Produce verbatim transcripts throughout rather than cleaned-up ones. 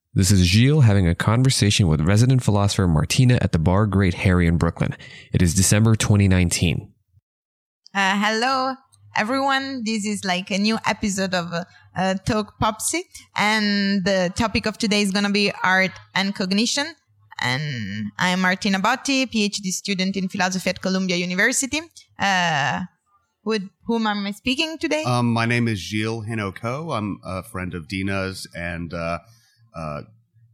This is Gilles having a conversation with resident philosopher Martina at the bar Great Harry in Brooklyn. It is December twenty nineteen. Uh, hello, everyone. This is like a new episode of uh, uh, Talk Popsy. And the topic of today is going to be art and cognition. And I'm Martina Botti, PhD student in philosophy at Columbia University. Uh, with whom am I speaking today? Um, my name is Gilles Hinoko. I'm a friend of Dina's and uh, uh,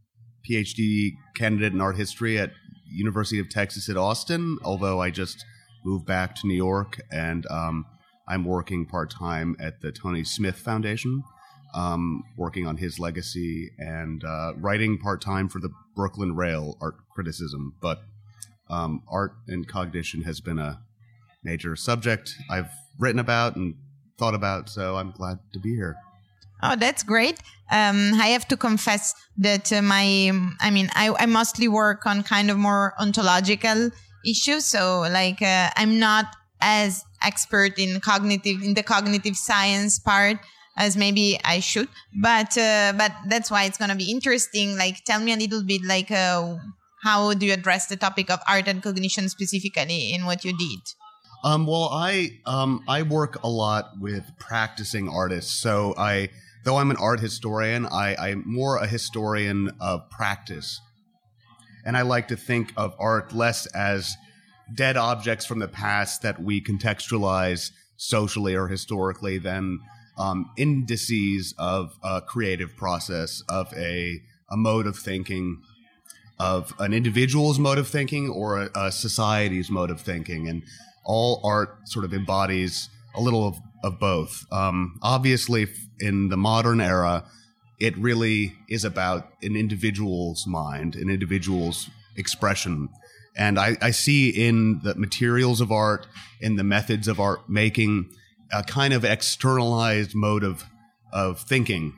PhD candidate in art history at University of Texas at Austin, although I just moved back to New York, and um, I'm working part-time at the Tony Smith Foundation, um, working on his legacy, and uh, writing part-time for the Brooklyn Rail art criticism. But um, art and cognition has been a major subject I've written about and thought about, so I'm glad to be here. Oh, that's great. Um, I have to confess that uh, my, I mean, I, I mostly work on kind of more ontological issues. So like, uh, I'm not as expert in cognitive, in the cognitive science part as maybe I should, but, uh, but that's why it's going to be interesting. Like, tell me a little bit, like, uh, how do you address the topic of art and cognition specifically in what you did? Um, well, I, um, I work a lot with practicing artists. So I, though I'm an art historian, I, I'm more a historian of practice. And I like to think of art less as dead objects from the past that we contextualize socially or historically than um, indices of a creative process, of a, a mode of thinking, of an individual's mode of thinking or a, a society's mode of thinking. And all art sort of embodies a little of, of both. Um, obviously, in the modern era, it really is about an individual's mind, an individual's expression. And I, I see in the materials of art, in the methods of art making, a kind of externalized mode of, of thinking,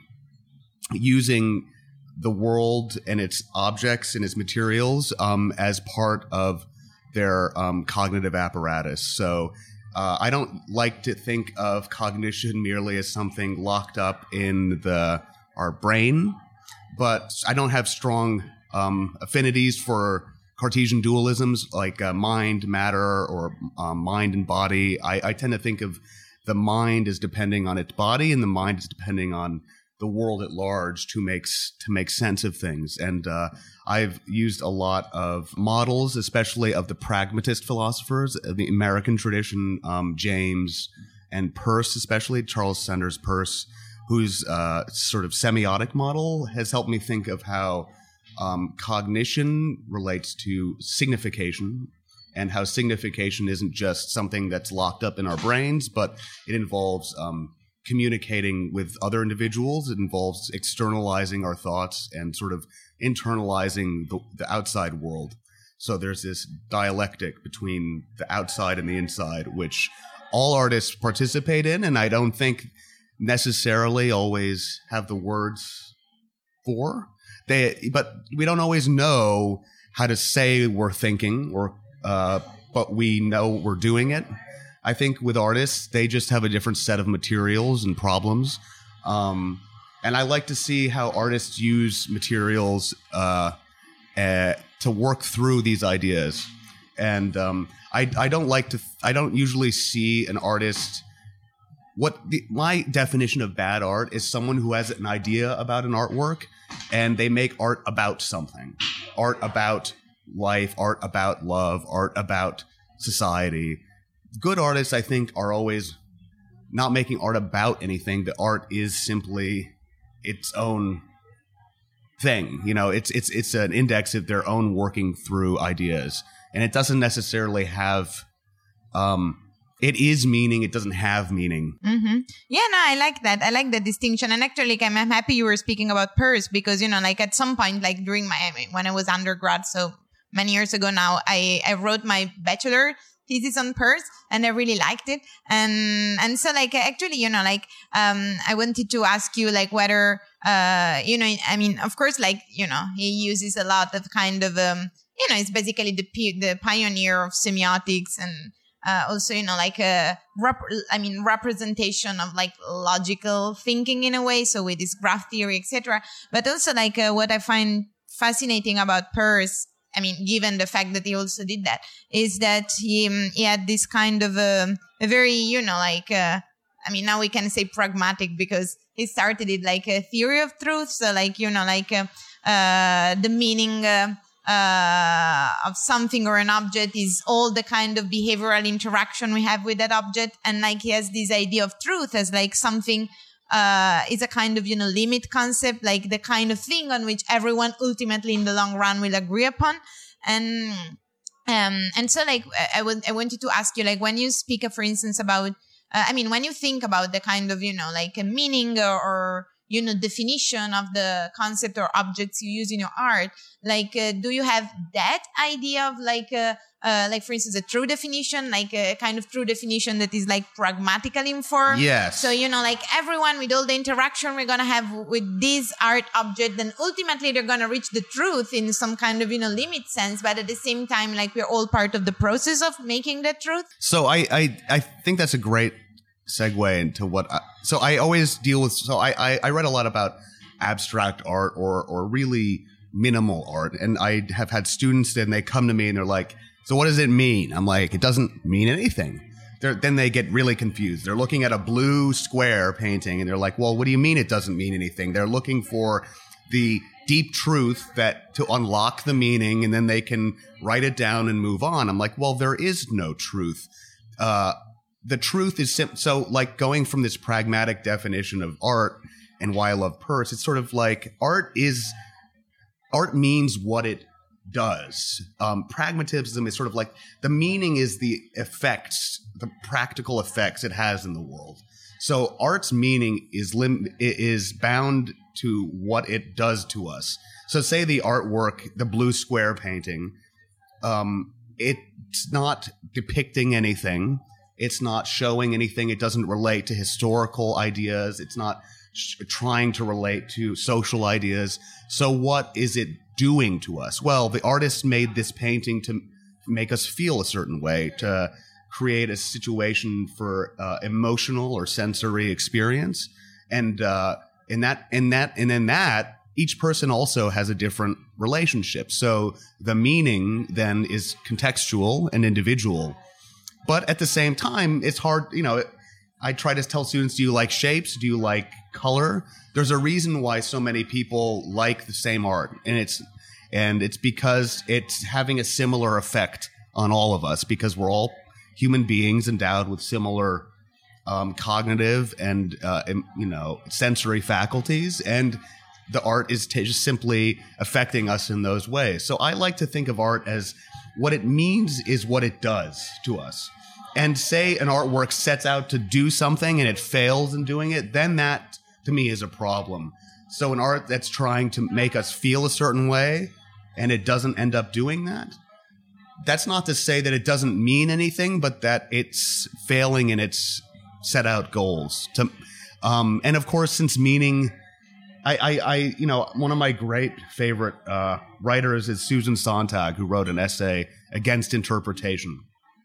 using the world and its objects and its materials um, as part of their um, cognitive apparatus. So uh, I don't like to think of cognition merely as something locked up in the our brain, but I don't have strong um, affinities for Cartesian dualisms like uh, mind, matter, or um, mind and body. I, I tend to think of the mind as depending on its body, and the mind is depending on the world at large to make to make sense of things. And uh, I've used a lot of models, especially of the pragmatist philosophers, the American tradition, um, James and Peirce, especially Charles Sanders Peirce, whose uh, sort of semiotic model has helped me think of how um, cognition relates to signification, and how signification isn't just something that's locked up in our brains, but it involves um, communicating with other individuals. It involves externalizing our thoughts and sort of internalizing the, the outside world. So there's this dialectic between the outside and the inside, which all artists participate in, and I don't think necessarily always have the words for. They, but we don't always know how to say we're thinking, or uh, but we know we're doing it. I think with artists, they just have a different set of materials and problems. Um, and I like to see how artists use materials uh, uh, to work through these ideas. And um, I, I don't like to, I don't usually see an artist. What the, my definition of bad art is someone who has an idea about an artwork and they make art about something. Art about life, art about love, art about society. Good artists, I think, are always not making art about anything. The art is simply its own thing. You know, it's it's it's an index of their own working through ideas, and it doesn't necessarily have. Um, it is meaning. It doesn't have meaning. Mm-hmm. Yeah, no, I like that. I like the distinction. And actually, like, I'm, I'm happy you were speaking about Peirce because, you know, like at some point, like during my I mean, when I was undergrad, so many years ago now, I I wrote my bachelor thesis on Peirce, and I really liked it. And, and so like, actually, you know, like, um, I wanted to ask you like whether, uh, you know, I mean, of course, like, you know, he uses a lot of kind of, um, you know, it's basically the, the pioneer of semiotics and, uh, also, you know, like a, rep- I mean, representation of like logical thinking in a way. So with this graph theory, et cetera. But also like uh, what I find fascinating about Peirce, I mean, given the fact that he also did that, is that he, um, he had this kind of a, a very, you know, like, uh, I mean, now we can say pragmatic because he started it like a theory of truth. So like, you know, like uh, uh, the meaning uh, uh, of something or an object is all the kind of behavioral interaction we have with that object. And like he has this idea of truth as like something uh, is a kind of, you know, limit concept, like the kind of thing on which everyone ultimately in the long run will agree upon. And um, and so like I, would, I wanted to ask you, like when you speak, uh, for instance, about Uh, I mean, when you think about the kind of, you know, like a meaning or, or you know, definition of the concept or objects you use in your art, like, uh, do you have that idea of like, uh, uh, like, for instance, a true definition, like a kind of true definition that is like pragmatically informed? Yes. So, you know, like everyone with all the interaction we're going to have with this art object, then ultimately they're going to reach the truth in some kind of, you know, limit sense. But at the same time, like we're all part of the process of making that truth. So I, I, I think that's a great segue into what I, so I always deal with, so I, I, I read a lot about abstract art or, or really minimal art. And I have had students and they come to me and they're like, so what does it mean? I'm like, it doesn't mean anything. They're, then they get really confused. They're looking at a blue square painting and they're like, well, what do you mean it doesn't mean anything? They're looking for the deep truth that to unlock the meaning and then they can write it down and move on. I'm like, well, there is no truth. Uh, The truth is sim- so like going from this pragmatic definition of art and why I love Peirce, it's sort of like art is art means what it does. Um, pragmatism is sort of like the meaning is the effects, the practical effects it has in the world. So art's meaning is lim- is bound to what it does to us. So say the artwork, the blue square painting, um, it's not depicting anything. It's not showing anything. It doesn't relate to historical ideas. It's not sh- trying to relate to social ideas. So what is it doing to us? Well, the artist made this painting to make us feel a certain way, to create a situation for uh, emotional or sensory experience. And uh, in that, in that, and in that, each person also has a different relationship. So the meaning then is contextual and individual. But at the same time, it's hard, you know, I try to tell students, do you like shapes? Do you like color? There's a reason why so many people like the same art. And it's and it's because it's having a similar effect on all of us, because we're all human beings endowed with similar um, cognitive and, uh, you know, sensory faculties. And the art is t- just simply affecting us in those ways. So I like to think of art as what it means is what it does to us. And say an artwork sets out to do something and it fails in doing it, then that, to me, is a problem. So an art that's trying to make us feel a certain way and it doesn't end up doing that, that's not to say that it doesn't mean anything, but that it's failing in its set out goals. To, um, and of course, since meaning... I, I, I, you know, one of my great favorite uh, writers is Susan Sontag, who wrote an essay against interpretation.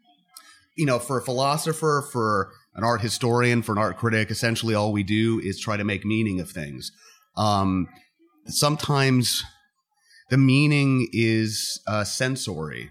You know, for a philosopher, for an art historian, for an art critic, essentially all we do is try to make meaning of things. Um, sometimes the meaning is uh, sensory.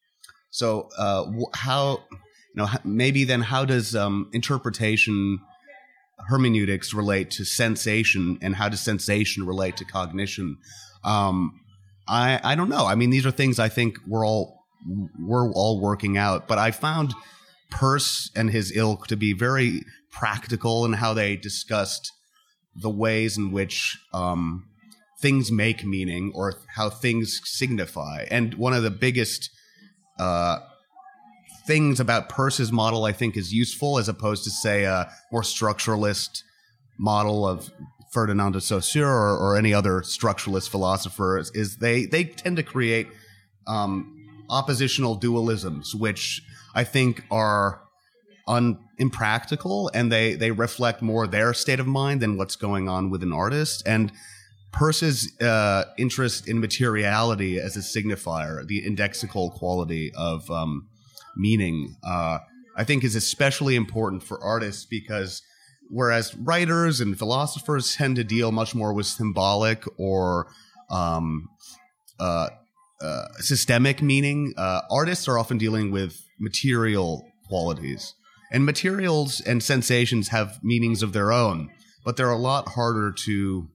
So uh, how, you know, maybe then how does um, interpretation... hermeneutics relate to sensation, and how does sensation relate to cognition? Um, I I don't know. I mean, these are things I think we're all we're all working out. But I found Peirce and his ilk to be very practical in how they discussed the ways in which um, things make meaning or how things signify. And one of the biggest uh, things about Peirce's model I think is useful, as opposed to, say, a more structuralist model of Ferdinand de Saussure or, or any other structuralist philosopher, is, is they, they tend to create um, oppositional dualisms, which I think are un, impractical, and they, they reflect more their state of mind than what's going on with an artist. And Peirce's uh, interest in materiality as a signifier, the indexical quality of um, meaning, uh, I think is especially important for artists because whereas writers and philosophers tend to deal much more with symbolic or um, uh, uh, systemic meaning, uh, artists are often dealing with material qualities. And materials and sensations have meanings of their own, but they're a lot harder to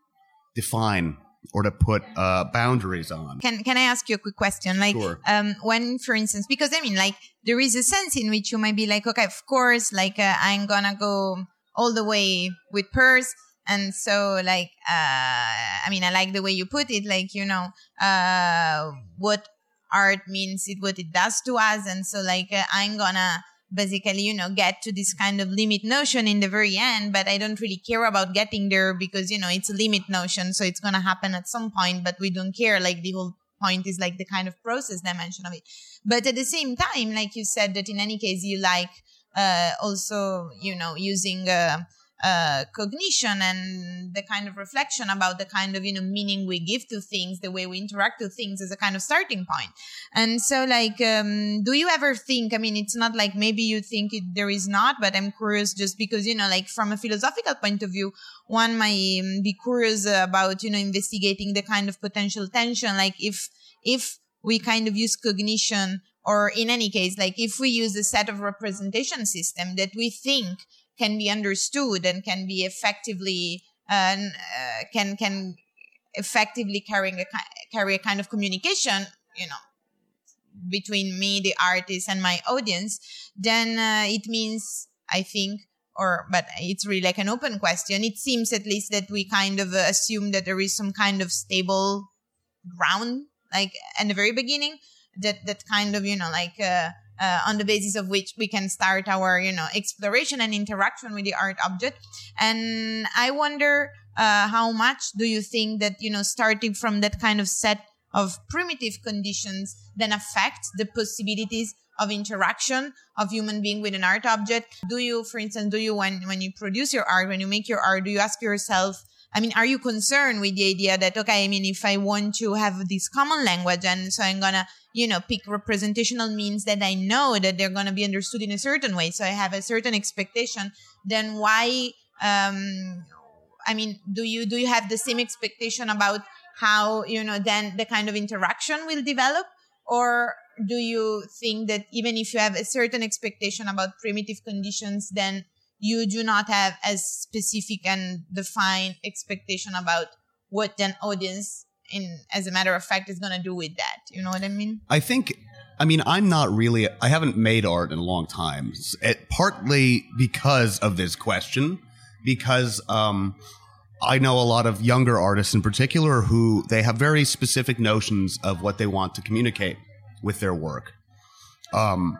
define or to put uh, boundaries on. Can Can I ask you a quick question? Like, Sure. um, when, for instance, because I mean, like, there is a sense in which you might be like, okay, of course, like, uh, I'm gonna go all the way with Peirce. And so, like, uh, I mean, I like the way you put it, like, you know, uh, what art means, it what it does to us. And so, like, uh, I'm gonna basically, you know, get to this kind of limit notion in the very end, but I don't really care about getting there because, you know, it's a limit notion. So it's going to happen at some point, but we don't care. Like the whole point is like the kind of process dimension of it. But at the same time, like you said, that in any case, you like uh, also, you know, using uh, uh, cognition and the kind of reflection about the kind of, you know, meaning we give to things, the way we interact with things as a kind of starting point. And so, like, um, do you ever think, I mean, it's not like maybe you think it, there is not, but I'm curious just because, you know, like from a philosophical point of view, one might um, be curious about, you know, investigating the kind of potential tension, like if, if we kind of use cognition, or in any case, like if we use a set of representation system that we think can be understood and can be effectively uh, uh, can can effectively carrying a carry a kind of communication, you know, between me, the artist, and my audience, then uh, it means, I think, or but it's really like an open question. It seems at least that we kind of uh, assume that there is some kind of stable ground, like in the very beginning, that that kind of, you know, like. Uh, Uh, on the basis of which we can start our, you know, exploration and interaction with the art object. And I wonder uh, how much do you think that, you know, starting from that kind of set of primitive conditions then affects the possibilities of interaction of human being with an art object? Do you, for instance, do you, when, when you produce your art, when you make your art, do you ask yourself, I mean, are you concerned with the idea that, okay, I mean, if I want to have this common language and so I'm going to, you know, pick representational means that I know that they're going to be understood in a certain way, so I have a certain expectation, then why, um, I mean, do you, do you have the same expectation about how, you know, then the kind of interaction will develop? Or do you think that even if you have a certain expectation about primitive conditions, then you do not have as specific and defined expectation about what an audience, in as a matter of fact, is going to do with that? You know what I mean? I think, I mean, I'm not really, I haven't made art in a long time. It, partly because of this question, because um, I know a lot of younger artists in particular who they have very specific notions of what they want to communicate with their work. Um,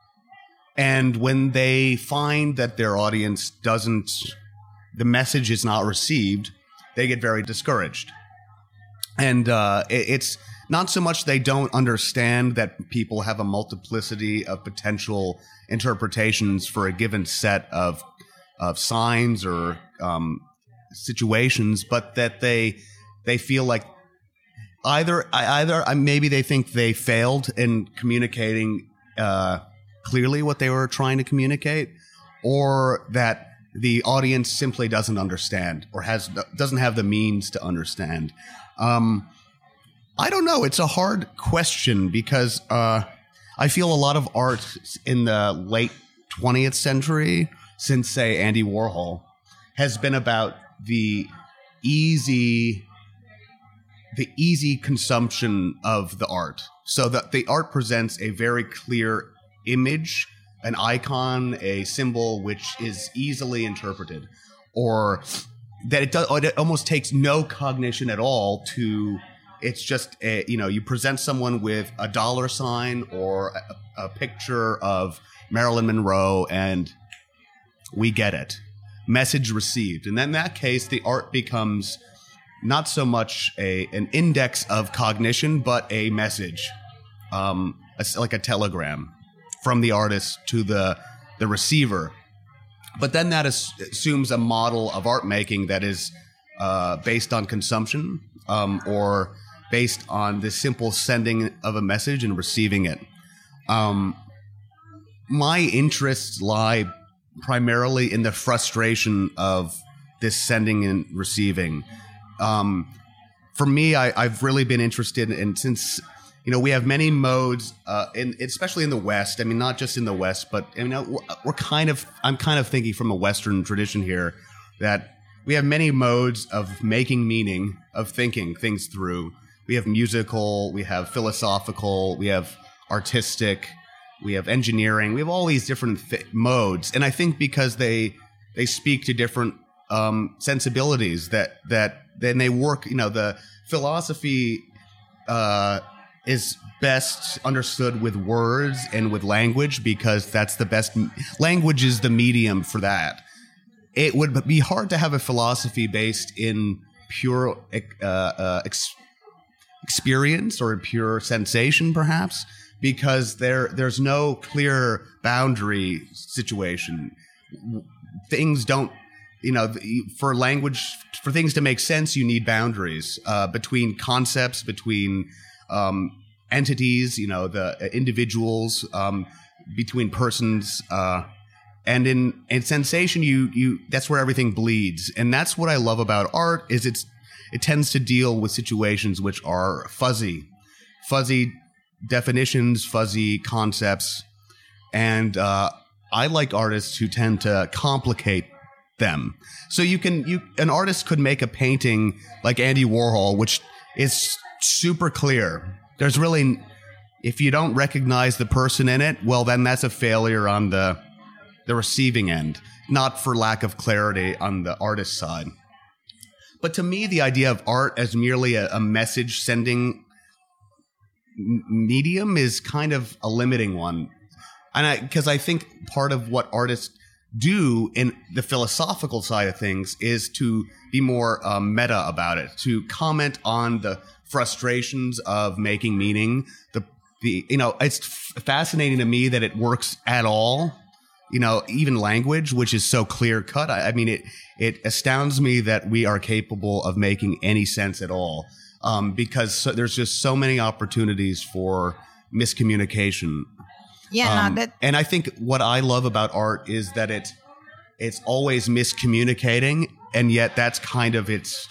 and when they find that their audience doesn't, the message is not received, they get very discouraged. And uh, it, it's not so much they don't understand that people have a multiplicity of potential interpretations for a given set of of signs or um, situations, but that they they feel like either either maybe they think they failed in communicating uh, clearly what they were trying to communicate, or that the audience simply doesn't understand or has doesn't have the means to understand. Um, I don't know. It's a hard question because uh, I feel a lot of art in the late twentieth century, since, say, Andy Warhol, has been about the easy, the easy consumption of the art. So that the art presents a very clear image, an icon, a symbol which is easily interpreted, or that it does. It almost takes no cognition at all to. It's just a, you know, you present someone with a dollar sign or a, a picture of Marilyn Monroe, and we get it. Message received, and then in that case, the art becomes not so much a an index of cognition, but a message, um, a, like a telegram from the artist to the the receiver. But then that is, assumes a model of art making that is uh, based on consumption, um, or based on the simple sending of a message and receiving it. Um, my interests lie primarily in the frustration of this sending and receiving. Um, for me, I, I've really been interested in, since, you know, we have many modes, uh, in, especially in the West. I mean, not just in the West, but I mean, we're, we're kind of, I'm kind of thinking from a Western tradition here that we have many modes of making meaning, of thinking things through. We have musical, we have philosophical, we have artistic, we have engineering. We have all these different th- modes. And I think because they they speak to different um, sensibilities that, that then they work, you know, the philosophy uh, is best understood with words and with language because that's the best. Language is the medium for that. It would be hard to have a philosophy based in pure uh, uh, ex- experience or pure sensation, perhaps, because there there's no clear boundary situation. Things don't, you know, for language, for things to make sense, you need boundaries uh, between concepts, between um, entities, you know, the individuals, um, between persons. Uh, And in, in sensation, you you that's where everything bleeds, and that's what I love about art. Is it's it tends to deal with situations which are fuzzy, fuzzy definitions, fuzzy concepts, and uh, I like artists who tend to complicate them. So you can you an artist could make a painting like Andy Warhol, which is super clear. There's really, if you don't recognize the person in it, well, then that's a failure on the the receiving end, not for lack of clarity on the artist side. But to me, the idea of art as merely a, a message sending medium is kind of a limiting one. And I, because I think part of what artists do in the philosophical side of things is to be more um, meta about it, to comment on the frustrations of making meaning. The, the, you know, it's f- fascinating to me that it works at all. You know, even language, which is so clear cut. I, I mean, it it astounds me that we are capable of making any sense at all, um, because so, there's just so many opportunities for miscommunication. Yeah, um, no, that. And I think what I love about art is that it it's always miscommunicating, and yet that's kind of its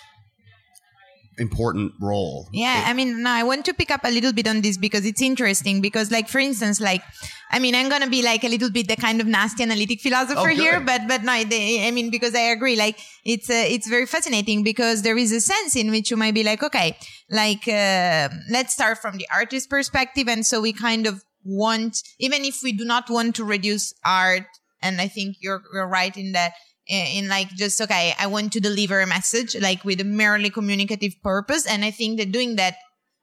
important role. Yeah, it, I mean, no, I want to pick up a little bit on this because it's interesting because, like, for instance, like, I mean, I'm going to be like a little bit the kind of nasty analytic philosopher oh, here, but, but no, they, I mean, because I agree, like, it's, uh, it's very fascinating because there is a sense in which you might be like, okay, like, uh, let's start from the artist perspective. And so we kind of want, even if we do not want to reduce art, and I think you're, you're right in that, in like just, okay, I want to deliver a message like with a merely communicative purpose. And I think that doing that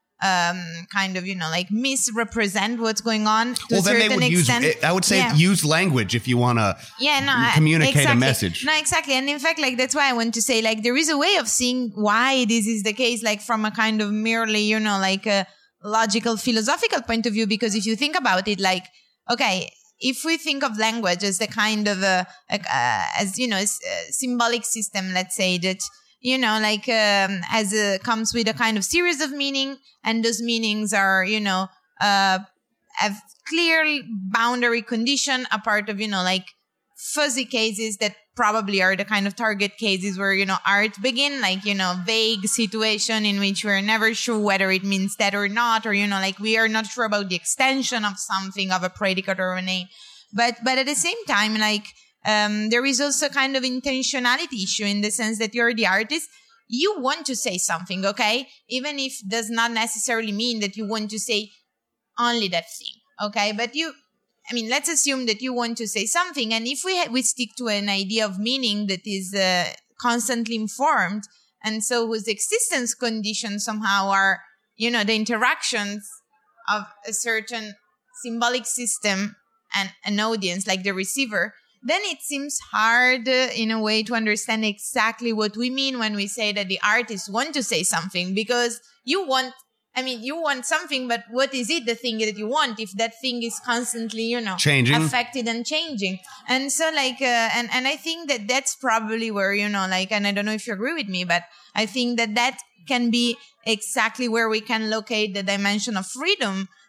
um, kind of, you know, like misrepresent what's going on to well, a then certain they would extent. use, I would say yeah. use language if you want to yeah, no, communicate exactly. a message. No, exactly. And in fact, like, that's why I want to say, like, there is a way of seeing why this is the case, like from a kind of merely, you know, like a logical, philosophical point of view. Because if you think about it, like, okay, if we think of language as the kind of a, a uh, as you know, a symbolic system, let's say that, you know, like um, as a, comes with a kind of series of meaning, and those meanings are, you know, uh, have clear boundary condition, a part of, you know, like fuzzy cases that probably are the kind of target cases where, you know, art begin, like, you know, vague situation in which we're never sure whether it means that or not, or, you know, like we are not sure about the extension of something, of a predicate or a name. But, but at the same time, like, um, there is also kind of intentionality issue in the sense that you're the artist. You want to say something, okay? Even if does not necessarily mean that you want to say only that thing, okay? But you, I mean, let's assume that you want to say something, and if we ha- we stick to an idea of meaning that is uh, constantly informed, and so whose existence conditions somehow are, you know, the interactions of a certain symbolic system and an audience, like the receiver, then it seems hard uh, in a way to understand exactly what we mean when we say that the artists want to say something, because you want, I mean, you want something, but what is it, the thing that you want, if that thing is constantly, you know, changing, affected and changing? And so, like, uh, and, and I think that that's probably where, you know, like, and I don't know if you agree with me, but I think that that can be exactly where we can locate the dimension of freedom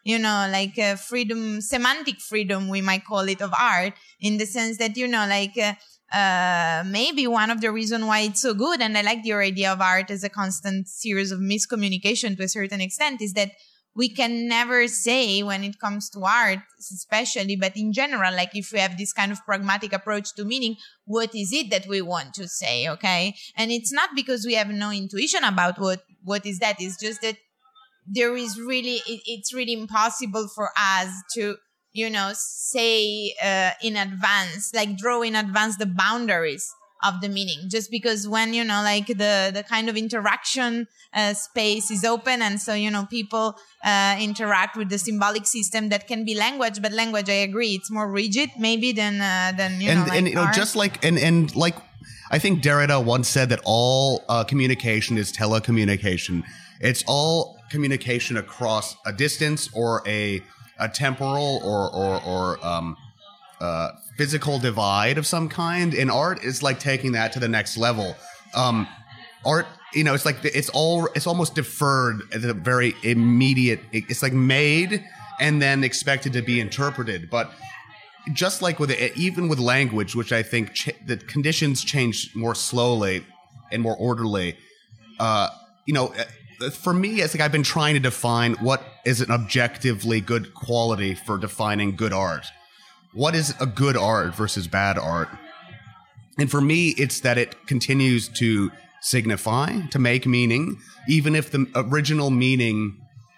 you know, like uh, freedom, semantic freedom, we might call it, of art, in the sense that, you know, like uh, uh, maybe one of the reasons why it's so good, and I like your idea of art as a constant series of miscommunication to a certain extent, is that we can never say when it comes to art, especially, but in general, like if we have this kind of pragmatic approach to meaning, what is it that we want to say, okay? And it's not because we have no intuition about what, what is that. It's just that there is really, it, it's really impossible for us to, you know, say uh, in advance, like draw in advance the boundaries of the meaning, just because when, you know, like the, the kind of interaction uh, space is open, and so, you know, people uh, interact with the symbolic system that can be language, but language, I agree, it's more rigid maybe than, uh, than you and, know, like and, you know, art. just like, and, and like, I think Derrida once said that all uh, communication is telecommunication. It's all communication across a distance or a, a temporal or, or, or, um, uh, physical divide of some kind. And art is like taking that to the next level. Um, art, you know, it's like it's all it's almost deferred at a very immediate. It's like made and then expected to be interpreted. But just like with it, even with language, which I think ch- the conditions change more slowly and more orderly. Uh, you know, for me, it's like I've been trying to define what is an objectively good quality for defining good art. What is a good art versus bad art? And for me, it's that it continues to signify, to make meaning, even if the original meaning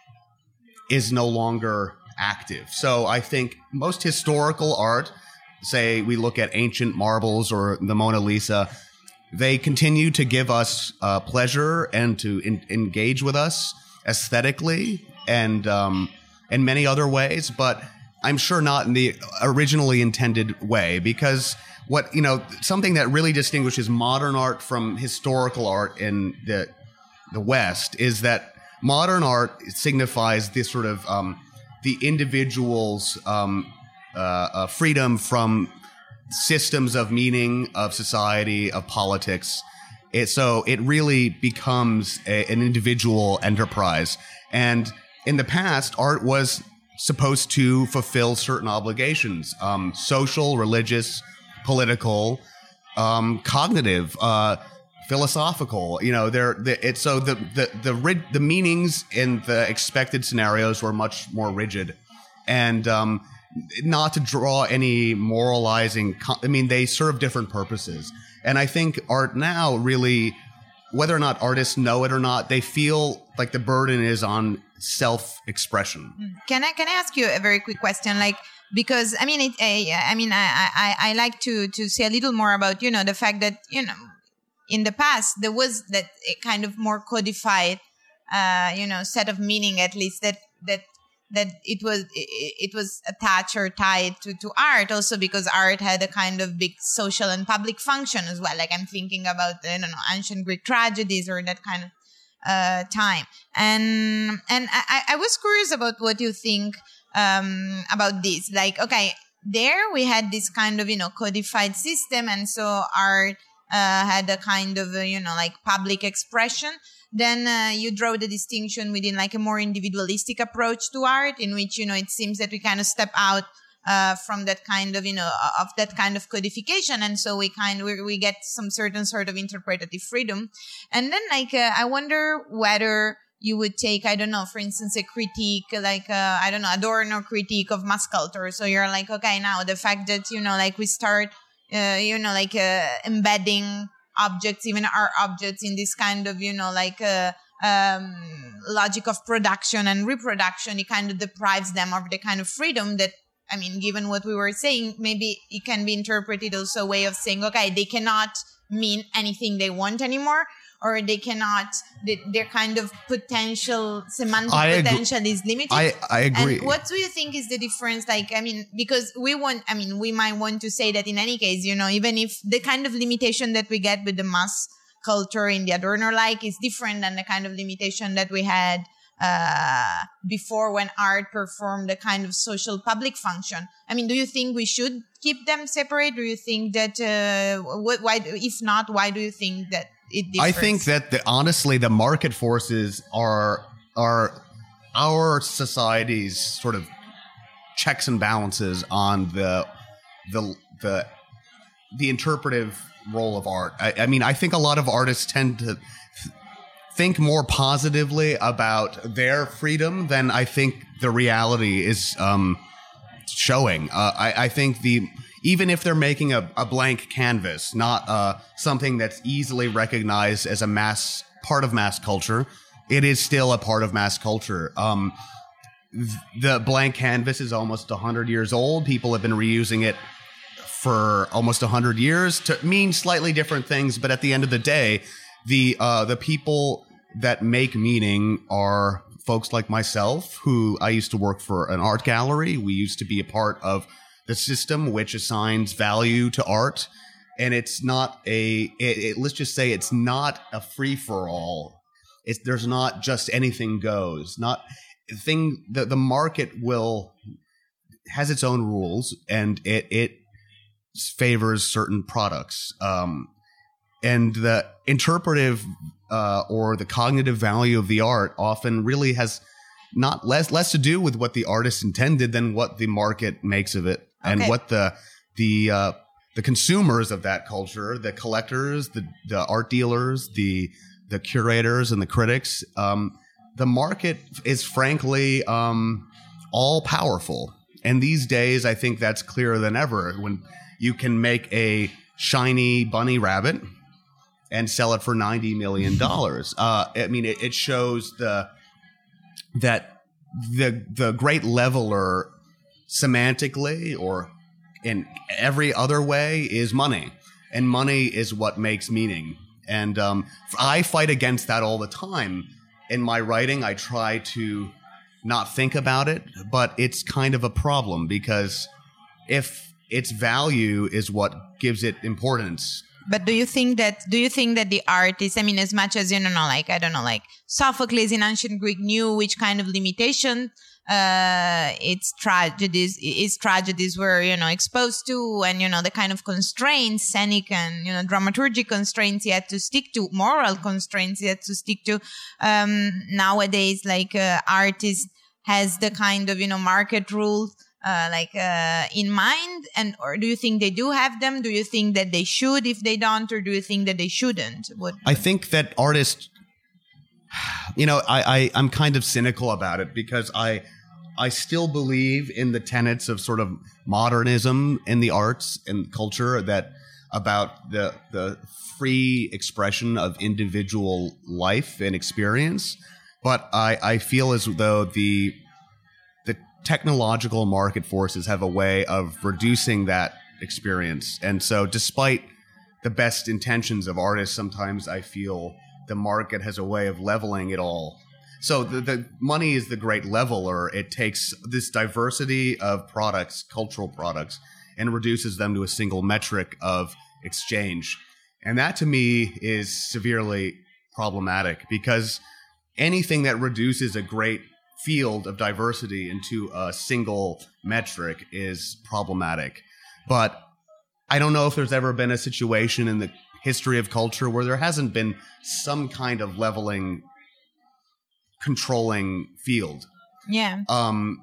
is no longer active. So I think most historical art, say we look at ancient marbles or the Mona Lisa, they continue to give us uh, pleasure and to in- engage with us aesthetically and um, in many other ways, but I'm sure not in the originally intended way, because what, you know, something that really distinguishes modern art from historical art in the the West is that modern art signifies this sort of um, the individual's um, uh, uh, freedom from systems of meaning, of society, of politics. It, so it really becomes a, an individual enterprise. And in the past, art was supposed to fulfill certain obligations, um, social, religious, political, um, cognitive, uh, philosophical. You know, they're the, it's so the the the the meanings in the expected scenarios were much more rigid, and um, not to draw any moralizing. I mean, they serve different purposes, and I think art now really, whether or not artists know it or not, they feel like the burden is on self-expression. Can I can I ask you a very quick question? Like, because I mean, it, I, I mean, I, I I like to to say a little more about, you know, the fact that, you know, in the past there was that kind of more codified, uh, you know, set of meaning, at least that that that it was it, it was attached or tied to to art, also because art had a kind of big social and public function as well. Like I'm thinking about, I don't know, ancient Greek tragedies or that kind of uh, time. And and I, I was curious about what you think um, about this. Like, okay, there we had this kind of, you know, codified system, and so art uh, had a kind of, uh, you know, like public expression. Then uh, you draw the distinction within like a more individualistic approach to art, in which, you know, it seems that we kind of step out uh, from that kind of, you know, of that kind of codification. And so we kind of, we, we get some certain sort of interpretative freedom. And then like, uh, I wonder whether you would take, I don't know, for instance, a critique, like, uh, I don't know, Adorno critique of mass culture. So you're like, okay, now the fact that, you know, like we start, uh, you know, like uh, embedding objects, even our objects, in this kind of, you know, like a um, logic of production and reproduction, it kind of deprives them of the kind of freedom that, I mean, given what we were saying, maybe it can be interpreted also a way of saying, okay, they cannot mean anything they want anymore, or they cannot, they, their kind of potential, semantic I potential agree. is limited. I, I agree. And what do you think is the difference? Like, I mean, because we want, I mean, we might want to say that in any case, you know, even if the kind of limitation that we get with the mass culture in the Adorno like is different than the kind of limitation that we had uh, before when art performed a kind of social public function. I mean, do you think we should keep them separate? Do you think that, uh, what, why, if not, why do you think that it differs? I think that the, honestly, the market forces are are our society's sort of checks and balances on the the the the interpretive role of art. I, I mean, I think a lot of artists tend to th- think more positively about their freedom than I think the reality is um, showing. Uh, I, I think the even if they're making a, a blank canvas, not uh, something that's easily recognized as a mass part of mass culture, it is still a part of mass culture. Um, th- the blank canvas is almost one hundred years old. People have been reusing it for almost one hundred years to mean slightly different things. But at the end of the day, the uh, the people that make meaning are folks like myself, who I used to work for an art gallery. We used to be a part of the system which assigns value to art. And it's not a, it, it, let's just say it's not a free for all. It's, there's not just anything goes. Not thing. The, the market will has its own rules, and it it favors certain products. Um, and the interpretive uh, or the cognitive value of the art often really has not less less to do with what the artist intended than what the market makes of it, and Okay. what the the uh, the consumers of that culture, the collectors, the the art dealers, the the curators, and the critics. Um, the market is frankly um, all powerful, and these days I think that's clearer than ever. When you can make a shiny bunny rabbit and sell it for ninety million dollars. Uh, I mean, it, it shows the that the the great leveler semantically or in every other way is money, and money is what makes meaning. And um, I fight against that all the time. In my writing, I try to not think about it, but it's kind of a problem, because if its value is what gives it importance. But do you think that do you think that the artist, I mean, as much as, you know, like, I don't know, like Sophocles in ancient Greek knew which kind of limitation uh, its tragedies, its tragedies were, you know, exposed to, and, you know, the kind of constraints, scenic and, you know, dramaturgic constraints he had to stick to, moral constraints he had to stick to. Um, nowadays, like, uh, artist has the kind of, you know, market rules Uh, like uh, in mind, and or do you think they do have them? Do you think that they should if they don't, or do you think that they shouldn't? What, I think that artists, you know, I, I I'm kind of cynical about it, because I I still believe in the tenets of sort of modernism in the arts and culture, that about the the free expression of individual life and experience. But I I feel as though the technological market forces have a way of reducing that experience. And so despite the best intentions of artists, sometimes I feel the market has a way of leveling it all. So the, the money is the great leveler. It takes this diversity of products, cultural products, and reduces them to a single metric of exchange. And that to me is severely problematic, because anything that reduces a great field of diversity into a single metric is problematic. But I don't know if there's ever been a situation in the history of culture where there hasn't been some kind of leveling, controlling field. yeah. Um,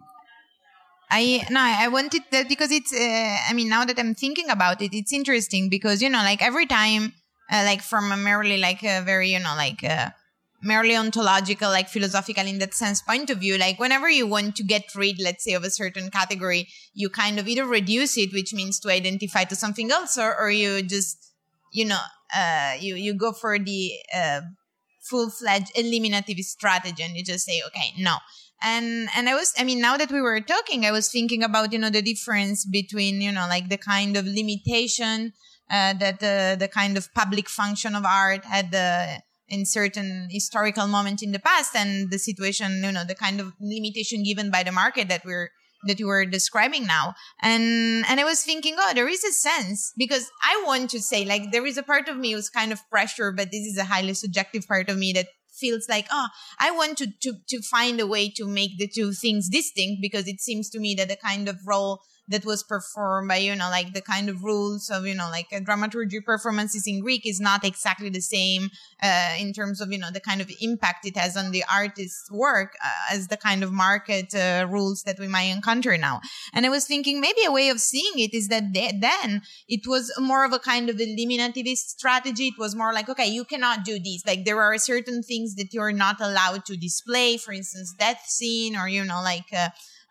I no, I wanted that because it's. Uh, I mean, now that I'm thinking about it, it's interesting because, you know, like every time, uh, like from a merely like a very, you know, like uh, merely ontological, like philosophical in that sense point of view, like whenever you want to get rid, let's say, of a certain category, you kind of either reduce it, which means to identify to something else, or, or you just, you know, uh, you you go for the uh, full-fledged eliminative strategy, and you just say, okay, no. And and I was, I mean, now that we were talking, I was thinking about, you know, the difference between, you know, like the kind of limitation uh, that the the kind of public function of art had the in certain historical moment in the past, and the situation, you know, the kind of limitation given by the market that we're that you were describing now. And and I was thinking, oh, there is a sense, because I want to say, like, there is a part of me who's kind of pressure, but this is a highly subjective part of me that feels like, oh, I want to, to to find a way to make the two things distinct, because it seems to me that the kind of role that was performed by, you know, like the kind of rules of, you know, like a dramaturgy performances in Greek is not exactly the same uh, in terms of, you know, the kind of impact it has on the artist's work uh, as the kind of market uh, rules that we might encounter now. And I was thinking maybe a way of seeing it is that they, then it was more of a kind of eliminativist strategy. It was more like, okay, you cannot do these. Like there are certain things that you're not allowed to display, for instance, death scene or, you know, like uh,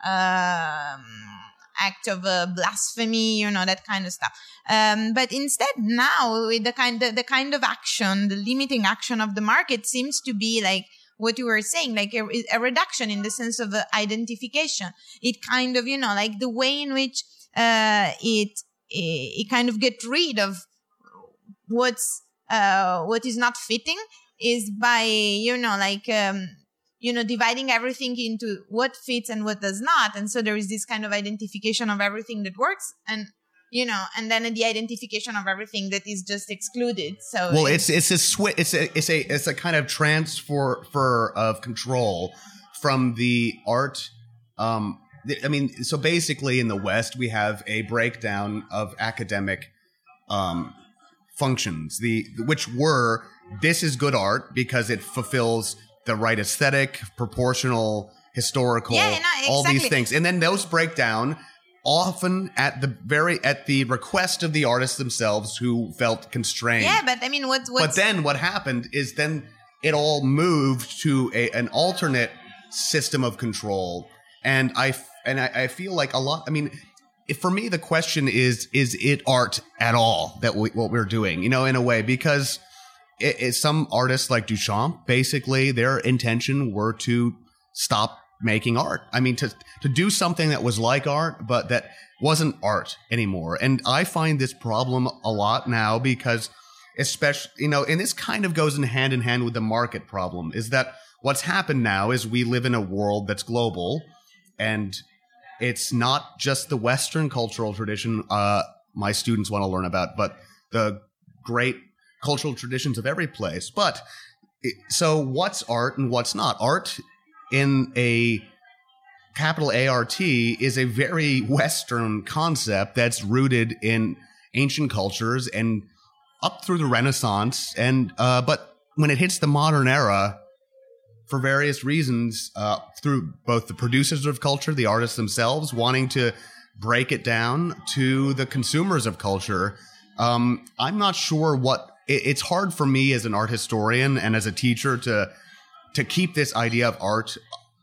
um, act of uh, blasphemy, you know, that kind of stuff. Um, but instead now with the kind of, the kind of action, the limiting action of the market seems to be like what you were saying, like a, a reduction in the sense of uh, identification. It kind of, you know, like the way in which uh, it, it, it kind of get rid of what's, uh, what is not fitting is by, you know, like, um, you know, dividing everything into what fits and what does not. And so there is this kind of identification of everything that works and, you know, and then the identification of everything that is just excluded. So well, it's it's a swi- it's a it's a it's a kind of transfer for of control from the art. Um, I mean, so basically in the West we have a breakdown of academic um, functions, the which were this is good art because it fulfills the right aesthetic, proportional, historical, yeah, no, exactly. all these things. And then those break down often at the very, at the request of the artists themselves who felt constrained. Yeah, but I mean, what's, what's... But then what happened is then it all moved to a, an alternate system of control. And I, and I, I feel like a lot, I mean, if for me, the question is, is it art at all that we, what we're doing, you know, in a way, because It, it, some artists like Duchamp, basically, their intention were to stop making art. I mean, to to do something that was like art, but that wasn't art anymore. And I find this problem a lot now because, especially, you know, and this kind of goes in hand in hand with the market problem, is that what's happened now is we live in a world that's global, and it's not just the Western cultural tradition uh, my students want to learn about, but the great cultural traditions of every place. But so what's art and what's not? Art in a capital A R T is a very Western concept that's rooted in ancient cultures and up through the Renaissance. And uh, but when it hits the modern era, for various reasons, uh, through both the producers of culture, the artists themselves, wanting to break it down to the consumers of culture, um, I'm not sure what. It's hard for me as an art historian and as a teacher to to keep this idea of art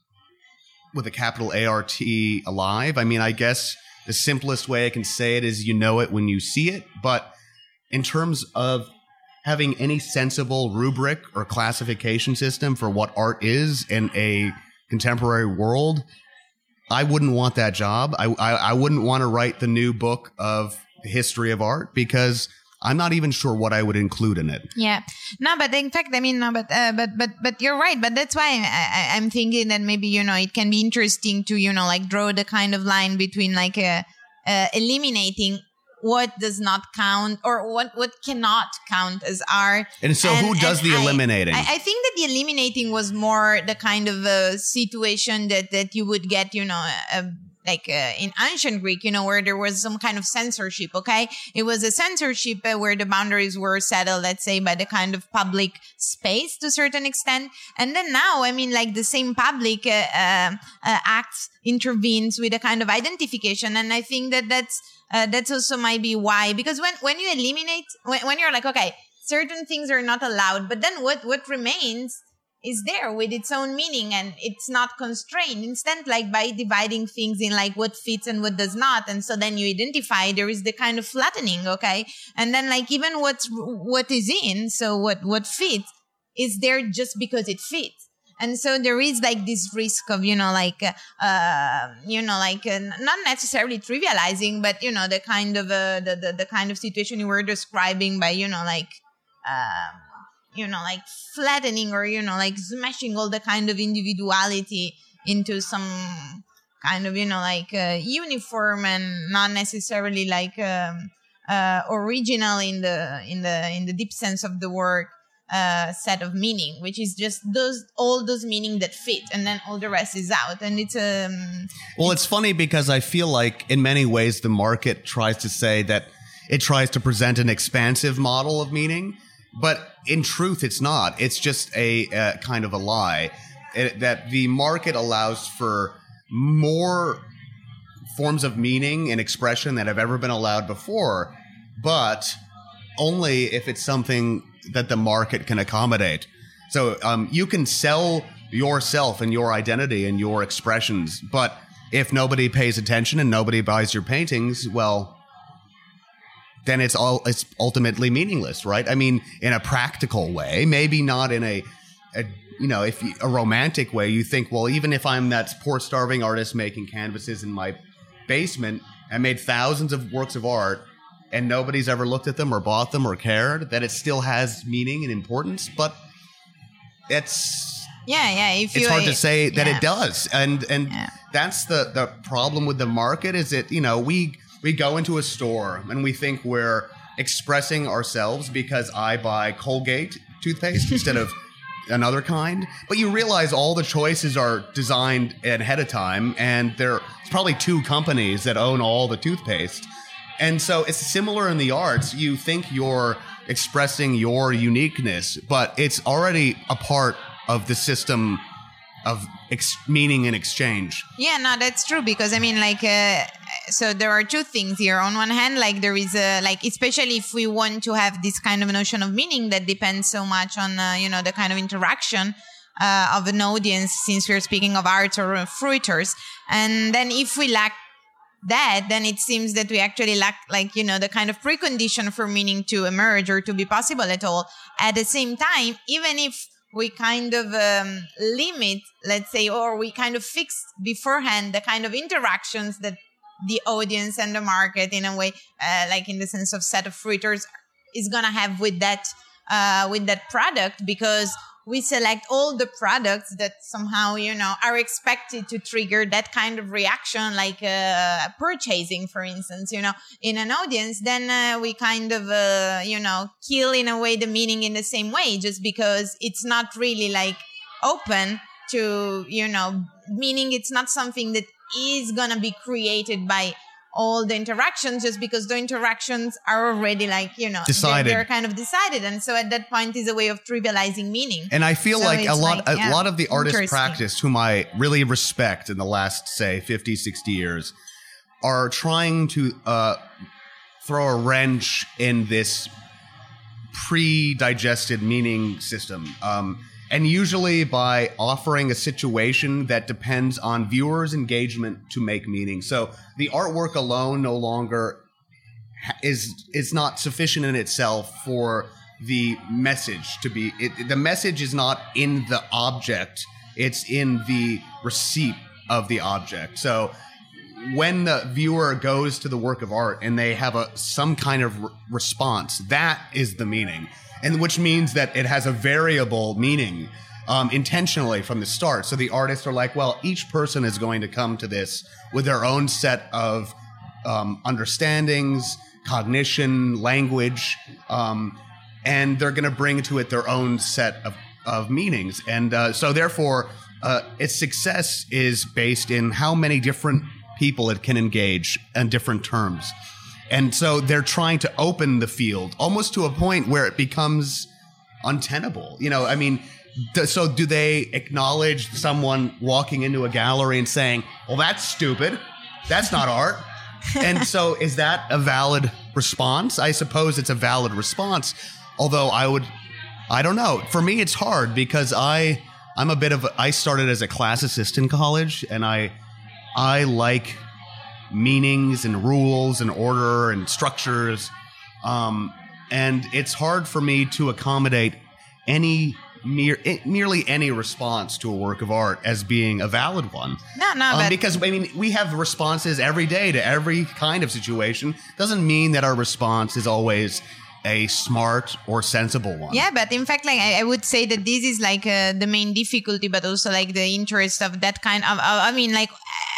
with a capital A R T alive. I mean, I guess the simplest way I can say it is you know it when you see it. But in terms of having any sensible rubric or classification system for what art is in a contemporary world, I wouldn't want that job. I, I, I wouldn't want to write the new book of the history of art because I'm not even sure what I would include in it. Yeah, no, but in fact, I mean, no, but uh, but but but you're right. But that's why I, I, I'm thinking that maybe, you know, it can be interesting to, you know, like draw the kind of line between like uh, uh, eliminating what does not count or what what cannot count as art. And so, and, who does the I, eliminating? I, I think that the eliminating was more the kind of uh, situation that that you would get, you know. Uh, like uh, in ancient Greek, you know, where there was some kind of censorship, okay? It was a censorship uh, where the boundaries were settled, let's say, by the kind of public space to a certain extent. And then now, I mean, like the same public uh, uh, uh, acts intervenes with a kind of identification. And I think that that's, uh, that's also might be why, because when, when you eliminate, when, when you're like, okay, certain things are not allowed, but then what, what remains is there with its own meaning and it's not constrained. Instead, like by dividing things in like what fits and what does not. And so then you identify there is the kind of flattening, okay? And then like even what's, what is in, so what, what fits is there just because it fits. And so there is like this risk of, you know, like, uh, you know, like uh, not necessarily trivializing, but, you know, the kind of, uh, the, the, the kind of situation you were describing by, you know, like, um, you know, like flattening or, you know, like smashing all the kind of individuality into some kind of, you know, like uh, uniform and not necessarily like um, uh, original in the in the in the deep sense of the word. uh, set of meaning, which is just those all those meaning that fit, and then all the rest is out. And it's um. Well, it's funny because I feel like in many ways the market tries to say that it tries to present an expansive model of meaning, but in truth, it's not. It's just a uh, kind of a lie. It, that the market allows for more forms of meaning and expression that have ever been allowed before, but only if it's something that the market can accommodate. So um, you can sell yourself and your identity and your expressions, but if nobody pays attention and nobody buys your paintings, well, then it's all it's ultimately meaningless, right? I mean, in a practical way, maybe not in a, a you know, if you, a romantic way. You think, well, even if I'm that poor starving artist making canvases in my basement, I made thousands of works of art, and nobody's ever looked at them or bought them or cared, that it still has meaning and importance. But it's yeah, yeah. If it's you, hard to say that yeah. it does, and and Yeah. that's the the problem with the market. Is that, you know, we we go into a store and we think we're expressing ourselves because I buy Colgate toothpaste instead of another kind, but you realize all the choices are designed ahead of time, and there's probably two companies that own all the toothpaste. And so it's similar in the arts. You think you're expressing your uniqueness, but it's already a part of the system of ex- meaning and exchange. Yeah, no, that's true, because I mean, like, uh, so there are two things here. On one hand, like there is a, like, especially if we want to have this kind of notion of meaning that depends so much on, uh, you know, the kind of interaction uh, of an audience, since we're speaking of arts or uh, fruiters. And then if we lack that, then it seems that we actually lack, like, you know, the kind of precondition for meaning to emerge or to be possible at all. At the same time, even if we kind of um, limit, let's say, or we kind of fix beforehand the kind of interactions that the audience and the market, in a way, uh, like in the sense of set of fruiters, is gonna have with that uh, with that product, because we select all the products that somehow, you know, are expected to trigger that kind of reaction, like uh, purchasing, for instance, you know, in an audience. Then uh, we kind of, uh, you know, kill in a way the meaning in the same way, just because it's not really like open to, you know, meaning it's not something that is going to be created by all the interactions, just because the interactions are already, like, you know, decided. They're, they're kind of decided. And so at that point is a way of trivializing meaning. And I feel So like a it's lot like, a yeah, lot of the artist interesting. practice, whom I really respect in the last, say, fifty, sixty years, are trying to uh, throw a wrench in this pre-digested meaning system. Um, and usually by offering a situation that depends on viewers' engagement to make meaning. So the artwork alone no longer is is not sufficient in itself for the message to be. It, the message is not in the object; it's in the receipt of the object. So when the viewer goes to the work of art and they have a some kind of re- response, that is the meaning, and which means that it has a variable meaning um, intentionally from the start. So the artists are like, well, each person is going to come to this with their own set of um, understandings, cognition, language, um, and they're going to bring to it their own set of, of meanings. And uh, so therefore, uh, its success is based in how many different people it can engage on different terms. And so they're trying to open the field almost to a point where it becomes untenable. You know, I mean, th- so do they acknowledge someone walking into a gallery and saying, well, that's stupid. That's not art. And so is that a valid response? I suppose it's a valid response. Although I would, I don't know. For me, it's hard because I, I'm a bit of, a, I started as a classicist in college, and I, I like meanings and rules and order and structures. Um, and it's hard for me to accommodate any mere, nearly any response to a work of art as being a valid one. No, no, um, but because I mean, we have responses every day to every kind of situation. Doesn't mean that our response is always a smart or sensible one. yeah, but in fact, like I, I would say that this is like uh, the main difficulty, but also like the interest of that kind of, uh, I mean, like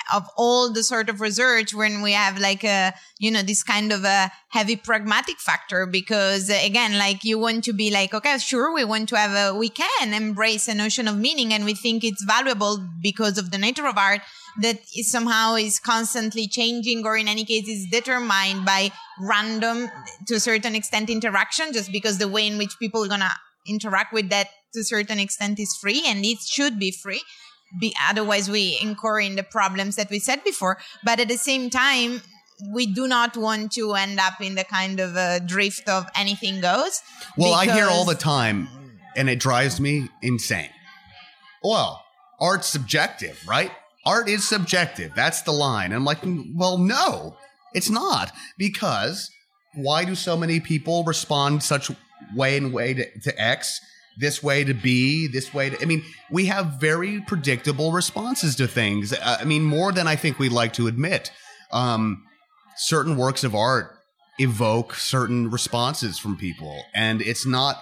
of all the sort of research when we have like a, you know, this kind of a heavy pragmatic factor, because uh, again, like you want to be like, okay, sure, we want to have a, we can embrace a notion of meaning and we think it's valuable because of the nature of art that is somehow is constantly changing, or in any case is determined by random, to a certain extent, interaction, just because the way in which people are going to interact with that to a certain extent is free, and it should be free. Be, otherwise we incur in the problems that we said before. But at the same time, we do not want to end up in the kind of a drift of anything goes. Well, I hear all the time, and it drives me insane. Well, art's subjective, right? Art is subjective. That's the line. I'm like, well, no, it's not. Because why do so many people respond such way and way to, to X, this way to B, this way to... I mean, we have very predictable responses to things. Uh, I mean, more than I think we'd like to admit. Um, certain works of art evoke certain responses from people, and it's not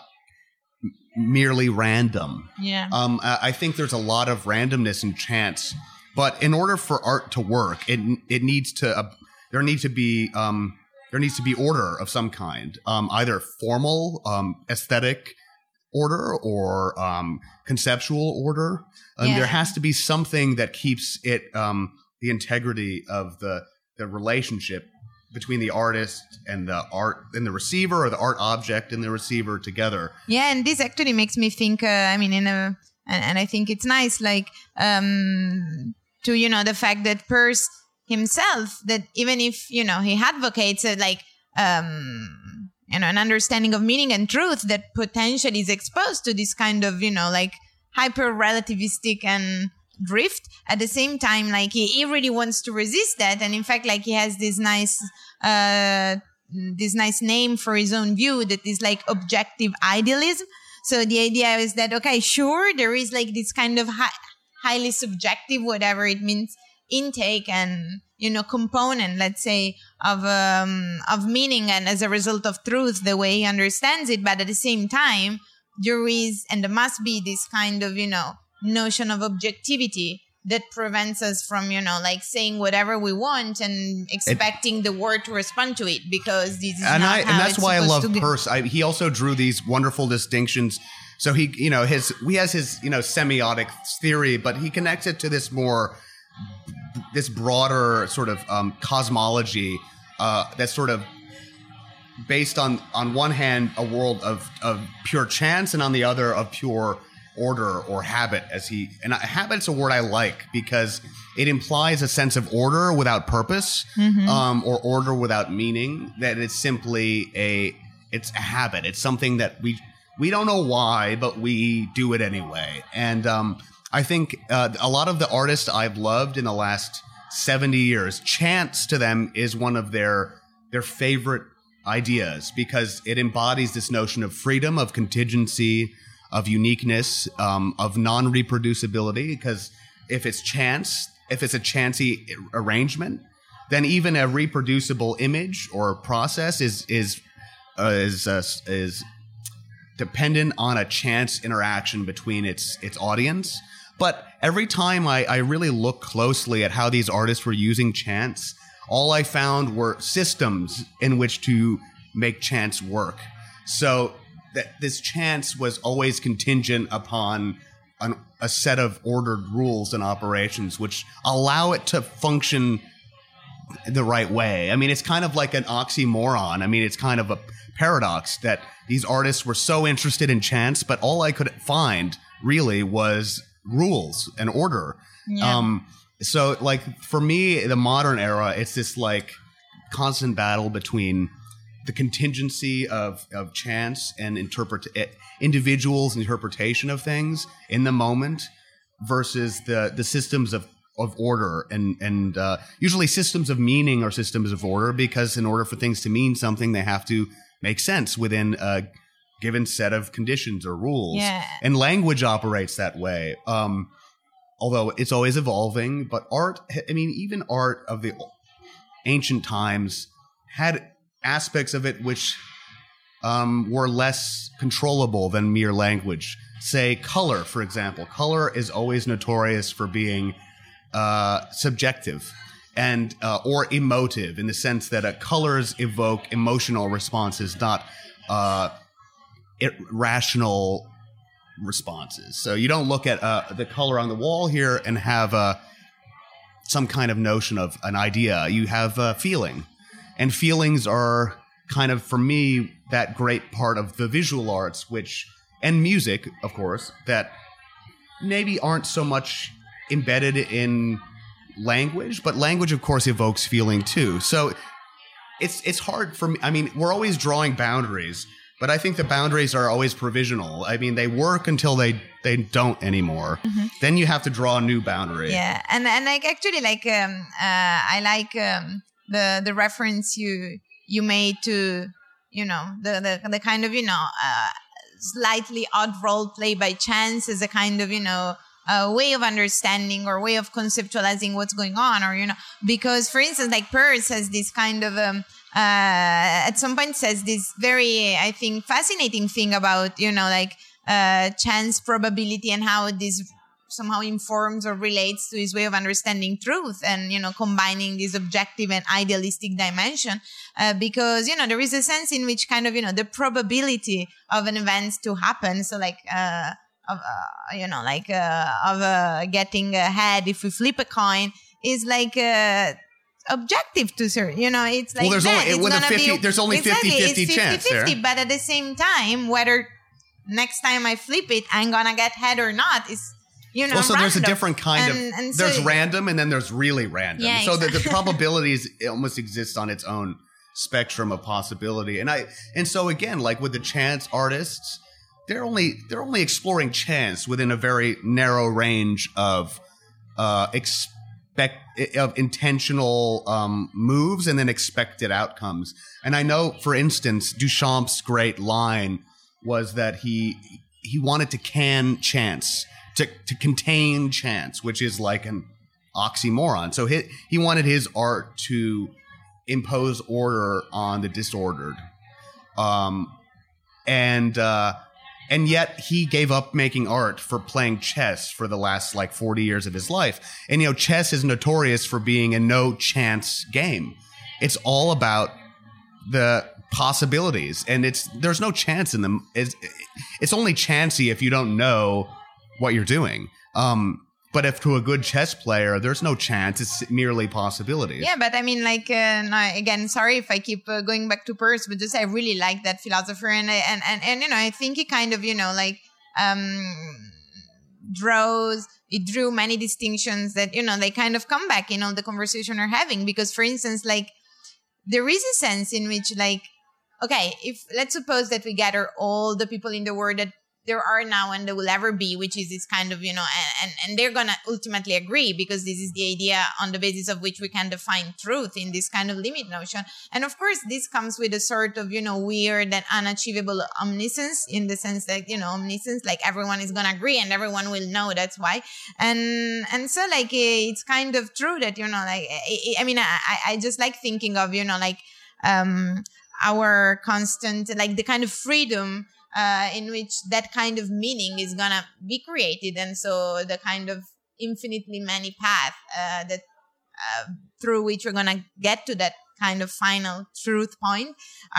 merely random. Yeah. Um, I, I think there's a lot of randomness and chance. But in order for art to work, it it needs to uh, there needs to be um, there needs to be order of some kind, um, either formal, um, aesthetic order or um, conceptual order. Um, Yeah. There has to be something that keeps it um, the integrity of the the relationship between the artist and the art and the receiver, or the art object and the receiver together. Yeah, and this actually makes me think. Uh, I mean, in a and, and I think it's nice, like. Um, to, you know, the fact that Peirce himself, that even if, you know, he advocates uh, like, um, you know, an understanding of meaning and truth that potentially is exposed to this kind of, you know, like hyper relativistic and drift, at the same time, like he, he really wants to resist that. And in fact, like he has this nice, uh, this nice name for his own view that is like objective idealism. So the idea is that, okay, sure, there is like this kind of high, highly subjective, whatever it means, intake and, you know, component, let's say, of um, of meaning, and as a result of truth, the way he understands it. But at the same time, there is and there must be this kind of, you know, notion of objectivity that prevents us from, you know, like saying whatever we want and expecting it, the world to respond to it, because this is and not I, how and that's it's why I love supposed to be. Peirce. I, he also drew these wonderful distinctions. So he, you know, his he has his, you know, semiotic theory, but he connects it to this more, this broader sort of um, cosmology uh, that's sort of based on, on one hand, a world of, of pure chance, and on the other, of pure order or habit. As he and habit's a word I like because it implies a sense of order without purpose, mm-hmm. um, or order without meaning. That it's simply a it's a habit. It's something that we. We don't know why, but we do it anyway. And um, I think uh, a lot of the artists I've loved in the last seventy years, chance to them is one of their their favorite ideas, because it embodies this notion of freedom, of contingency, of uniqueness, um, of non-reproducibility. Because if it's chance, if it's a chancy arrangement, then even a reproducible image or process is is uh, is uh, is dependent on a chance interaction between its its audience. But every time I, I really look closely at how these artists were using chance, all I found were systems in which to make chance work. So that this chance was always contingent upon an, a set of ordered rules and operations which allow it to function the right way. I mean, it's kind of like an oxymoron. I mean, it's kind of a paradox that these artists were so interested in chance, but all I could find really was rules and order. Yeah. Um, so like for me, the modern era, it's this like constant battle between the contingency of, of chance and interpret individuals' interpretation of things in the moment versus the, the systems of of order and and uh, usually systems of meaning or systems of order, because in order for things to mean something, they have to make sense within a given set of conditions or rules. Yeah. And language operates that way. Um, although it's always evolving, but art, I mean, even art of the ancient times had aspects of it which um, were less controllable than mere language. Say color, for example. Color is always notorious for being uh, subjective and uh, or emotive in the sense that uh, colors evoke emotional responses, not uh, rational responses. So you don't look at uh, the color on the wall here and have uh, some kind of notion of an idea. You have a feeling. And feelings are kind of, for me, that great part of the visual arts, which, and music, of course, that maybe aren't so much embedded in language, but language, of course, evokes feeling too. So it's it's hard for me. I mean, we're always drawing boundaries, but I think the boundaries are always provisional. I mean, they work until they, they don't anymore. Mm-hmm. Then you have to draw a new boundary. Yeah, and and like actually, like um, uh, I like um, the the reference you you made to, you know, the the, the kind of, you know, uh, slightly odd role play by chance as a kind of, you know, a way of understanding or way of conceptualizing what's going on, or, you know, because, for instance, like Peirce has this kind of, um, uh, at some point says this very, I think, fascinating thing about, you know, like uh, chance probability and how this somehow informs or relates to his way of understanding truth and, you know, combining this objective and idealistic dimension, uh, because, you know, there is a sense in which kind of, you know, the probability of an event to happen. So like, uh, of, uh, you know, like, uh, of, uh, getting ahead if we flip a coin is like, uh, objective to certain, you know, it's like, well, there's that. only, It's with a fifty, be, there's only exactly, fifty fifty chance there. But at the same time, whether next time I flip it, I'm gonna get head or not is, you know, well, so random. There's a different kind and, of, and so, there's random and then there's really random. Yeah, so exactly. the, the probabilities almost exist on its own spectrum of possibility. And I, and so again, like with the chance artists, they're only, they're only exploring chance within a very narrow range of, uh, expect, of intentional, um, moves and then expected outcomes. And I know, for instance, Duchamp's great line was that he, he wanted to can chance. To, to contain chance, which is like an oxymoron. So he, he wanted his art to impose order on the disordered. Um, and uh, and yet he gave up making art for playing chess for the last like forty years of his life. And, you know, chess is notorious for being a no chance game. It's all about the possibilities, and it's there's no chance in them. It's, it's only chancy if you don't know what you're doing. Um, but if to a good chess player, there's no chance. It's merely possibilities. Yeah, but I mean, like, uh, no, again, sorry if I keep uh, going back to Peirce, but just I really like that philosopher. And, and, and, and you know, I think he kind of, you know, like, um, draws, it drew many distinctions that, you know, they kind of come back in all the conversation we're having. Because, for instance, like, there is a sense in which, like, okay, if let's suppose that we gather all the people in the world that there are now and there will ever be, which is this kind of, you know, and, and, and they're going to ultimately agree because this is the idea on the basis of which we can define truth in this kind of limit notion. And of course, this comes with a sort of, you know, weird and unachievable omniscience in the sense that, you know, omniscience, like everyone is going to agree and everyone will know that's why. And, and so like, it's kind of true that, you know, like, I, I mean, I, I just like thinking of, you know, like, um, our constant, like the kind of freedom Uh, in which that kind of meaning is gonna be created, and so the kind of infinitely many paths uh, that uh, through which we're gonna get to that kind of final truth point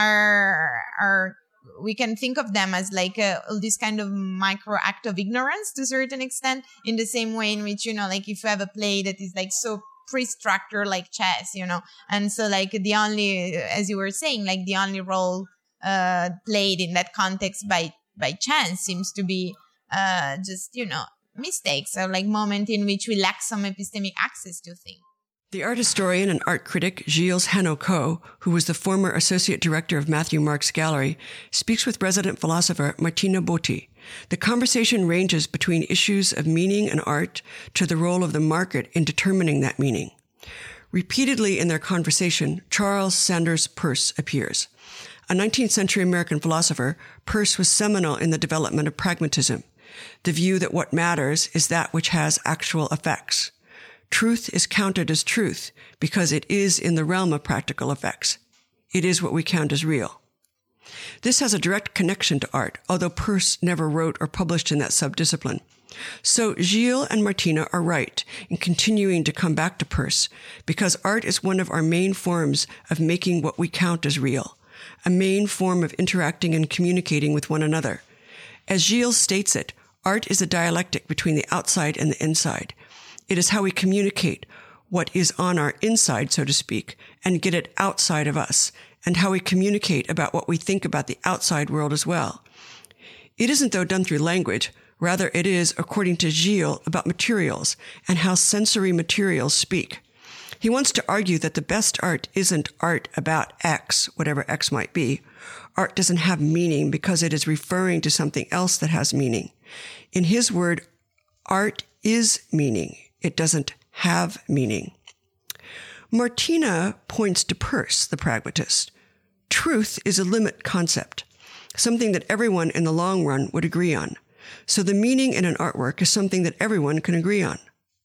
are are we can think of them as like a, this kind of micro act of ignorance to a certain extent, in the same way in which, you know, like if you have a play that is like so pre-structured like chess, you know, and so like the only, as you were saying, like the only role uh played in that context by by chance seems to be uh just, you know, mistakes or like moment in which we lack some epistemic access to things. The art historian and art critic Gilles Hanot-Koh, who was the former associate director of Matthew Marks Gallery, speaks with resident philosopher Martina Botti. The conversation ranges between issues of meaning and art to the role of the market in determining that meaning. Repeatedly in their conversation, Charles Sanders Peirce appears. A nineteenth century American philosopher, Peirce was seminal in the development of pragmatism, the view that what matters is that which has actual effects. Truth is counted as truth because it is in the realm of practical effects. It is what we count as real. This has a direct connection to art, although Peirce never wrote or published in that subdiscipline. So Gilles and Martina are right in continuing to come back to Peirce, because art is one of our main forms of making what we count as real, a main form of interacting and communicating with one another. As Gilles states it, art is a dialectic between the outside and the inside. It is how we communicate what is on our inside, so to speak, and get it outside of us, and how we communicate about what we think about the outside world as well. It isn't, though, done through language. Rather, it is, according to Gilles, about materials and how sensory materials speak. He wants to argue that the best art isn't art about X, whatever X might be. Art doesn't have meaning because it is referring to something else that has meaning. In his word, art is meaning. It doesn't have meaning. Martina points to Peirce, the pragmatist. Truth is a limit concept, something that everyone in the long run would agree on. So the meaning in an artwork is something that everyone can agree on.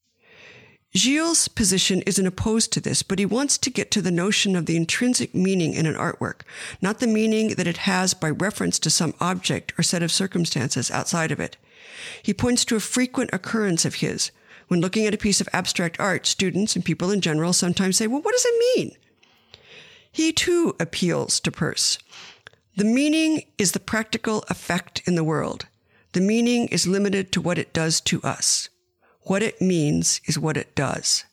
Gilles' position isn't opposed to this, but he wants to get to the notion of the intrinsic meaning in an artwork, not the meaning that it has by reference to some object or set of circumstances outside of it. He points to a frequent occurrence of his. When looking at a piece of abstract art, students and people in general sometimes say, well, what does it mean? He too appeals to Peirce. The meaning is the practical effect in the world. The meaning is limited to what it does to us. What it means is what it does.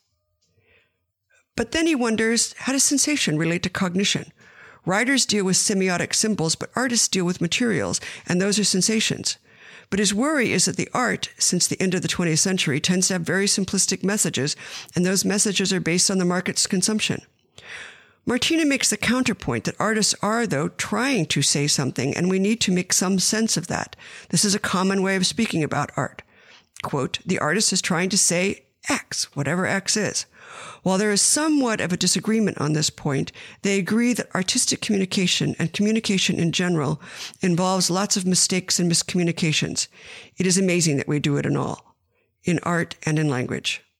But then he wonders, how does sensation relate to cognition? Writers deal with semiotic symbols, but artists deal with materials, and those are sensations. But his worry is that the art, since the end of the twentieth century, tends to have very simplistic messages, and those messages are based on the market's consumption. Martina makes the counterpoint that artists are, though, trying to say something, and we need to make some sense of that. This is a common way of speaking about art. Quote, the artist is trying to say X, whatever X is. While there is somewhat of a disagreement on this point, they agree that artistic communication and communication in general involves lots of mistakes and miscommunications. It is amazing that we do it in all, in art and in language.